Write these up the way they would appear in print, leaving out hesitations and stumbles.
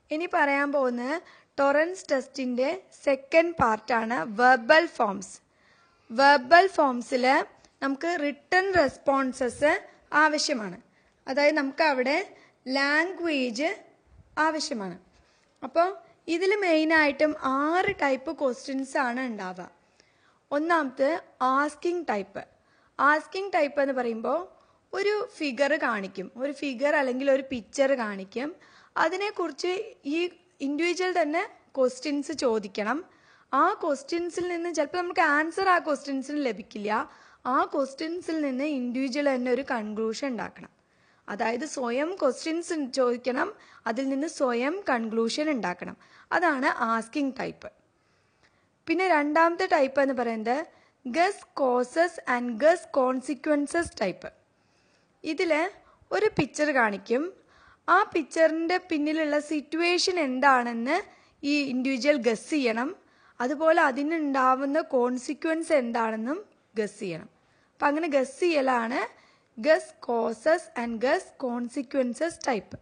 ഇനി പറയാൻ പോകുന്ന ടൊറൻസ് ടെസ്റ്റിന്റെ സെക്കൻഡ് പാർട്ടാണ് വെർബൽ ഫോംസ്. വെർബൽ ഫോംസിൽ നമുക്ക് റിട്ടൺ റെസ്പോൺസസ് ആവശ്യമാണ്. അതായത് നമുക്ക് അവിടെ ലാംഗ്വേജ് ആവശ്യമാണ്. അപ്പോൾ ഇതിൽ മെയിനായിട്ടും 6 ടൈപ്പ് ക്വസ്റ്റ്യൻസ് ആണ് ഉണ്ടാവുക. ഒന്നാമത്തെ ആസ്കിങ് ടൈപ്പ്. ആസ്കിങ് ടൈപ്പ് എന്ന് പറയുമ്പോൾ ഒരു ഫിഗർ കാണിക്കും, ഒരു ഫിഗർ അല്ലെങ്കിൽ ഒരു പിക്ചർ കാണിക്കും. അതിനെക്കുറിച്ച് ഈ ഇൻഡിവിജ്വൽ തന്നെ ക്വസ്റ്റ്യൻസ് ചോദിക്കണം. ആ ക്വസ്റ്റ്യൻസിൽ നിന്ന് ചിലപ്പോൾ നമുക്ക് ആൻസർ ആ ക്വസ്റ്റ്യൻസിന് ലഭിക്കില്ല. ആ ക്വസ്റ്റ്യൻസിൽ നിന്ന് ഇൻഡിവിജ്വൽ തന്നെ ഒരു കൺക്ലൂഷൻ ഉണ്ടാക്കണം. അതായത് സ്വയം ക്വസ്റ്റ്യൻസ് ചോദിക്കണം, അതിൽ നിന്ന് സ്വയം കൺക്ലൂഷൻ ഉണ്ടാക്കണം. അതാണ് ആസ്കിങ് ടൈപ്പ്. പിന്നെ രണ്ടാമത്തെ ടൈപ്പ് എന്ന് പറയുന്നത് guess causes and guess consequences type. ഇതിൽ ഒരു പിക്ചർ കാണിക്കും. ആ പിക്ചറിൻ്റെ പിന്നിലുള്ള സിറ്റുവേഷൻ എന്താണെന്ന് ഈ ഇൻഡിവിജ്വൽ ഗസ് ചെയ്യണം. അതുപോലെ അതിനുണ്ടാവുന്ന കോൺസിക്വൻസ് എന്താണെന്നും ഗസ് ചെയ്യണം. അപ്പം അങ്ങനെ ഗസ് ചെയ്യലാണ് guess causes and guess consequences type.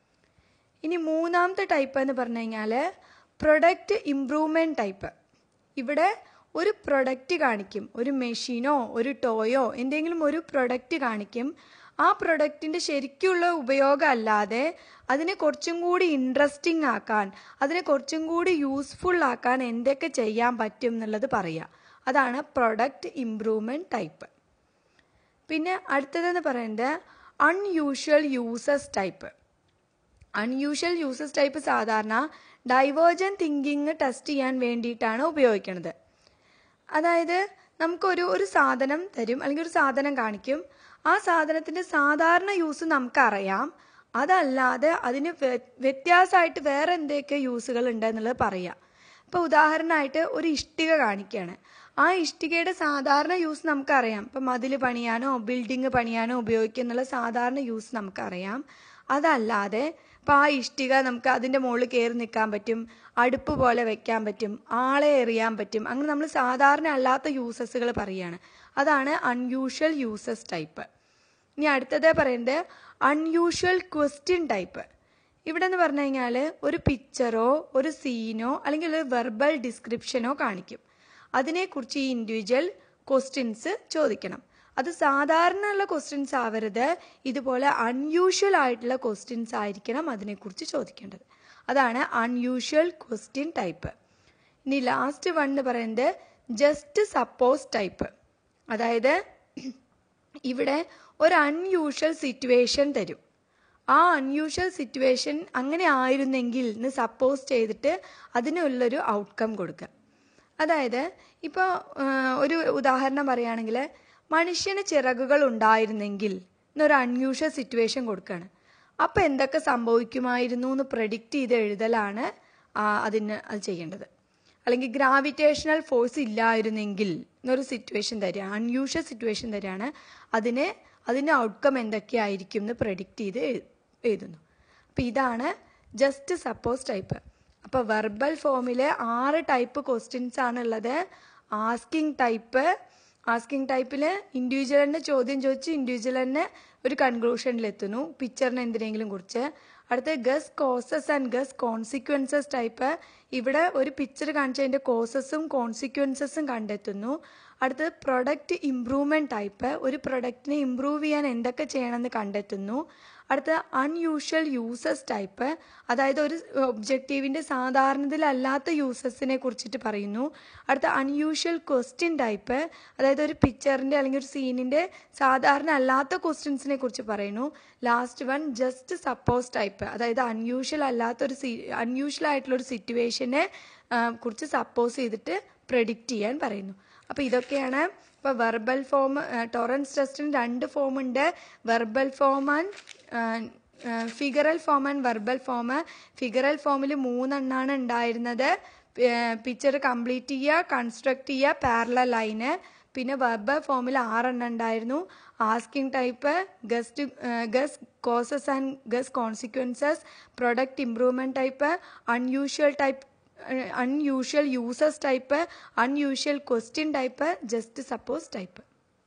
ഇനി മൂന്നാമത്തെ ടൈപ്പ് എന്ന് പറഞ്ഞു കഴിഞ്ഞാൽ പ്രൊഡക്റ്റ് ഇംപ്രൂവ്മെൻറ്റ് ടൈപ്പ്. ഇവിടെ ഒരു പ്രൊഡക്റ്റ് കാണിക്കും, ഒരു മെഷീനോ ഒരു ടോയോ എന്തെങ്കിലും ഒരു പ്രൊഡക്റ്റ് കാണിക്കും. ആ പ്രൊഡക്റ്റിൻ്റെ ശരിക്കുള്ള ഉപയോഗം അല്ലാതെ അതിനെ കുറച്ചും കൂടി ഇൻട്രസ്റ്റിംഗ് ആക്കാൻ, അതിനെ കുറച്ചും കൂടി യൂസ്ഫുൾ ആക്കാൻ എന്തൊക്കെ ചെയ്യാൻ പറ്റും എന്നുള്ളത് പറയുക. അതാണ് പ്രൊഡക്റ്റ് ഇംപ്രൂവ്മെൻറ്റ് ടൈപ്പ്. പിന്നെ അടുത്തതെന്ന് പറയുന്നത് unusual uses type. Unusual uses type സാധാരണ ഡൈവേർജന്റ് തിങ്കിങ് ടെസ്റ്റ് ചെയ്യാൻ വേണ്ടിയിട്ടാണ് ഉപയോഗിക്കുന്നത്. അതായത് നമുക്കൊരു സാധനം തരും, അല്ലെങ്കിൽ ഒരു സാധനം കാണിക്കും. ആ സാധനത്തിൻ്റെ സാധാരണ യൂസ് നമുക്കറിയാം, അതല്ലാതെ അതിന് വ്യത്യാസമായിട്ട് വേറെ എന്തൊക്കെ യൂസുകൾ ഉണ്ട് എന്നുള്ളത് പറയാം. ഇപ്പോൾ ഉദാഹരണമായിട്ട് ഒരു ഇഷ്ടിക കാണിക്കുകയാണ്. ആ ഇഷ്ടികയുടെ സാധാരണ യൂസ് നമുക്കറിയാം. ഇപ്പം മതിൽ പണിയാനോ ബിൽഡിങ് പണിയാനോ ഉപയോഗിക്കുന്നുള്ള സാധാരണ യൂസ് നമുക്കറിയാം. അതല്ലാതെ ഇപ്പോൾ ആ ഇഷ്ടിക നമുക്ക് അതിൻ്റെ മുകളിൽ കയറി നിൽക്കാൻ പറ്റും, അടുപ്പ് പോലെ വെക്കാൻ പറ്റും, ആളെ എറിയാൻ പറ്റും. അങ്ങനെ നമ്മൾ സാധാരണ അല്ലാത്ത യൂസസുകൾ പറയുകയാണ്. അതാണ് അൺയൂഷ്വൽ യൂസസ് ടൈപ്പ്. ഇനി അടുത്തത് പറയുന്നത് അൺയൂഷ്വൽ ക്വസ്റ്റ്യൻ ടൈപ്പ്. ഇവിടെ എന്ന് പറഞ്ഞു കഴിഞ്ഞാൽ ഒരു പിക്ചറോ ഒരു സീനോ അല്ലെങ്കിൽ ഒരു വെർബൽ ഡിസ്ക്രിപ്ഷനോ കാണിക്കും. അതിനെക്കുറിച്ച് ഈ ഇൻഡിവിജ്വൽ ക്വസ്റ്റ്യൻസ് ചോദിക്കണം. അത് സാധാരണ ഉള്ള ക്വസ്റ്റ്യൻസ് ആവരുത്, ഇതുപോലെ അൺയൂഷ്വൽ ആയിട്ടുള്ള ക്വസ്റ്റ്യൻസ് ആയിരിക്കണം അതിനെക്കുറിച്ച് ചോദിക്കേണ്ടത്. അതാണ് അൺയൂഷ്വൽ ക്വസ്റ്റ്യൻ ടൈപ്പ്. ഇനി ലാസ്റ്റ് വൺ എന്ന് പറയുന്നത് ജസ്റ്റ് സപ്പോസ് ടൈപ്പ്. അതായത് ഇവിടെ ഒരു അൺയൂഷ്വൽ സിറ്റുവേഷൻ തരും. ആ അൺയൂഷ്വൽ സിറ്റുവേഷൻ അങ്ങനെ ആയിരുന്നെങ്കിൽ എന്ന് സപ്പോസ് ചെയ്തിട്ട് അതിനുള്ളൊരു ഔട്ട്കം കൊടുക്കുക. അതായത് ഇപ്പോൾ ഒരു ഉദാഹരണം പറയുകയാണെങ്കിൽ മനുഷ്യന് ചിറകുകൾ ഉണ്ടായിരുന്നെങ്കിൽ എന്നൊരു അൺയൂഷ്വൽ സിറ്റുവേഷൻ കൊടുക്കുകയാണ്. അപ്പോൾ എന്തൊക്കെ സംഭവിക്കുമായിരുന്നു എന്ന് പ്രെഡിക്റ്റ് ചെയ്ത് എഴുതലാണ് അത് ചെയ്യേണ്ടത്. അല്ലെങ്കിൽ ഗ്രാവിറ്റേഷണൽ ഫോഴ്സ് ഇല്ലായിരുന്നെങ്കിൽ എന്നൊരു സിറ്റുവേഷൻ തരിക, അൺയൂഷ്വൽ സിറ്റുവേഷൻ തരികയാണ്. അതിൻ്റെ ഔട്ട്കം എന്തൊക്കെയായിരിക്കും എന്ന് പ്രെഡിക്റ്റ് ചെയ്ത് എഴുതുന്നു. അപ്പോൾ ഇതാണ് ജസ്റ്റ് സപ്പോസ് ടൈപ്പ്. അപ്പോൾ വെർബൽ ഫോമിൽ 6 ടൈപ്പ് ക്വസ്റ്റ്യൻസ് ആണുള്ളത്. ആസ്കിങ് ടൈപ്പിൽ ഇൻഡിവിജ്വൽ തന്നെ ചോദ്യം ചോദിച്ച് ഇൻഡിവിജ്വൽ തന്നെ ഒരു കൺക്ലൂഷനിലെത്തുന്നു പിക്ചറിന് എന്തിനെങ്കിലും കുറിച്ച്. അടുത്ത guess causes and guess consequences type. ഇവിടെ ഒരു പിക്ചർ കാണിച്ചതിൻ്റെ കോസസും കോൺസിക്വൻസസും കണ്ടെത്തുന്നു. അടുത്തത് പ്രൊഡക്റ്റ് ഇംപ്രൂവ്മെൻറ്റ് ടൈപ്പ്. ഒരു പ്രൊഡക്റ്റിനെ ഇംപ്രൂവ് ചെയ്യാൻ എന്തൊക്കെ ചെയ്യണമെന്ന് കണ്ടെത്തുന്നു. അടുത്ത അൺയൂഷ്വൽ യൂസസ് ടൈപ്പ്. അതായത് ഒരു ഒബ്ജക്റ്റീവിൻ്റെ സാധാരണത്തിലല്ലാത്ത യൂസസിനെ കുറിച്ചിട്ട് പറയുന്നു. അടുത്ത അൺയൂഷ്വൽ ക്വസ്റ്റ്യൻ ടൈപ്പ്. അതായത് ഒരു പിക്ചറിൻ്റെ അല്ലെങ്കിൽ ഒരു സീനിൻ്റെ സാധാരണ അല്ലാത്ത ക്വസ്റ്റ്യൻസിനെ കുറിച്ച് പറയുന്നു. Last one just suppose type. അതായത് അൺയൂഷ്വൽ ആയിട്ടുള്ളൊരു സിറ്റുവേഷനെ കുറിച്ച് സപ്പോസ് ചെയ്തിട്ട് പ്രെഡിക്റ്റ് ചെയ്യാൻ പറയുന്നു. അപ്പോൾ ഇതൊക്കെയാണ് ഇപ്പോൾ വെർബൽ ഫോം. ടൊറൻസ് ടെസ്റ്റിന് 2 ഫോം ഉണ്ട്, verbal form and figural form and verbal form. ഫിഗറൽ ഫോമിൽ 3 എണ്ണമാണ് ഉണ്ടായിരുന്നത്. പിക്ചർ കംപ്ലീറ്റ് ചെയ്യുക, കൺസ്ട്രക്ട് ചെയ്യുക, പാരലൽ ലൈന്. പിന്നെ വെർബൽ ഫോമിൽ 6 എണ്ണം ഉണ്ടായിരുന്നു. Asking type, guess causes and guess consequences, product improvement type, unusual uses type, unusual question type, just suppose type.